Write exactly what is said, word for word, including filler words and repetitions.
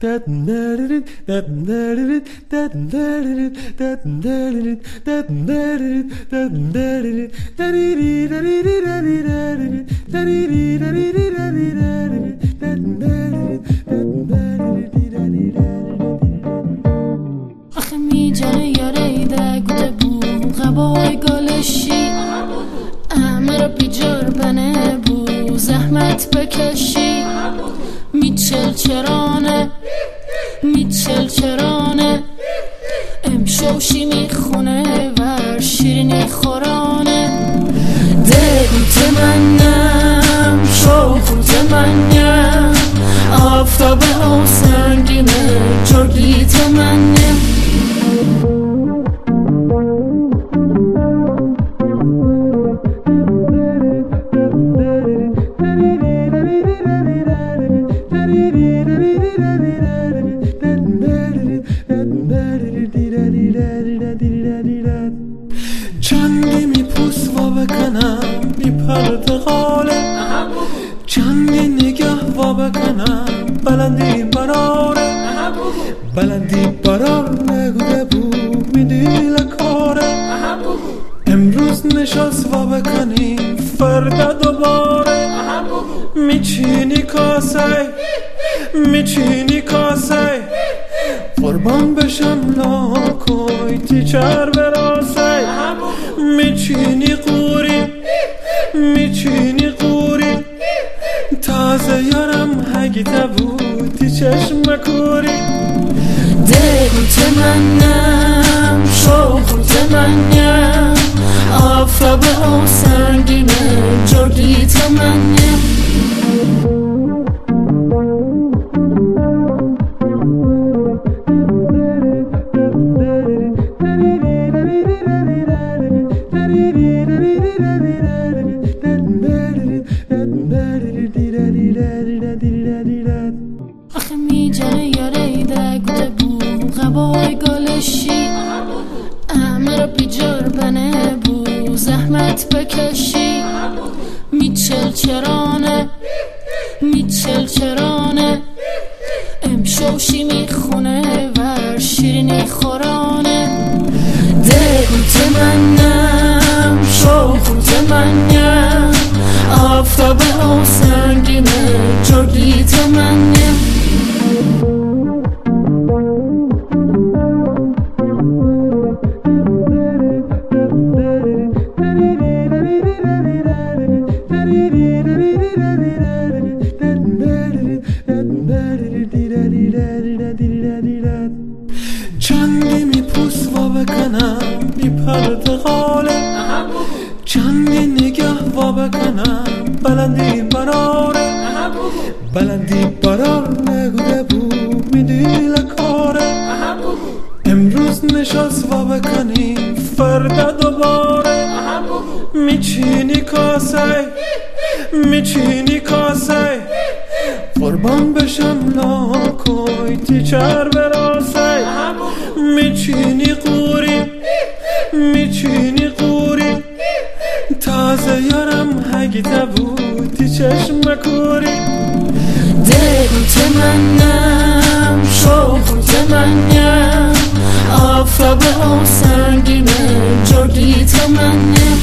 آخه می جانه یاره ایده گوده بو غبای گلشی امر بیجار بنه بو زحمت بکشی میچل چرانه میچل چرانه امشوشی میخونه ور شیرینی خورانه دل تمنم شوخ تمنم آفتاب او سنگینه جردی تمنم چندی میپوس و بکنم بی پرتقاله چندی نگه و بکنم بلندی براره بلندی برار نگوده بود میدی لکاره امروز نشست و بکنیم فردا دوباره میچینی کاسه میچینی کاسه قربان بشم لاکوی تیچر براسه میچینی قوری میچینی قوری تازه یارم هگیده بودی چشم کوری دل تمنم شوق تمنم آفتاب او سنگینه جردی تمنم آخه می جانه یاره ایده گوده بو غبای گلشی امر بیجار بنه بو زحمت بکشی میچل چرانه میچل چرانه امشوشی میخونه ور شیرینی خورانه دل تمنم شوخ تمنم آفتاب او سنگینه جردی تمنم چندی میپوس و بکنم بی پرتقاله چندی نگه و بکنم بلندی براره بلندی برار نگوده بود میدی لکاره امروز نشست و بکنیم فردا دوباره میچینی کاسه میچینی کاسه قربان بشم لاکوی تیچر براسه میچینی قوری میچینی قوری تازه یارم هگیده بودی چشم کوری دل تمنم شوق تمنم آفتاب او سنگینه جردی تمنم